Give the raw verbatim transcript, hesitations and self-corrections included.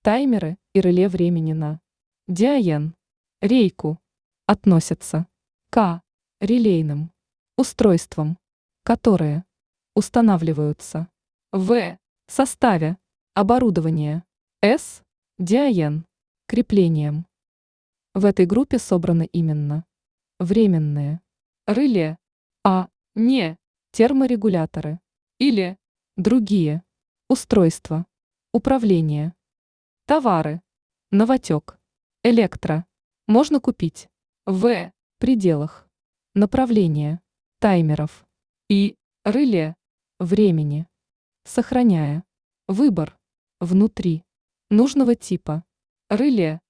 Таймеры и реле времени на диаен, рейку относятся к релейным устройствам, которые устанавливаются в составе оборудования с диаен креплением. В этой группе собраны именно временные реле, а не терморегуляторы или другие устройства управления. Товары, новотек, электро можно купить в пределах направления таймеров и реле времени, сохраняя выбор внутри нужного типа реле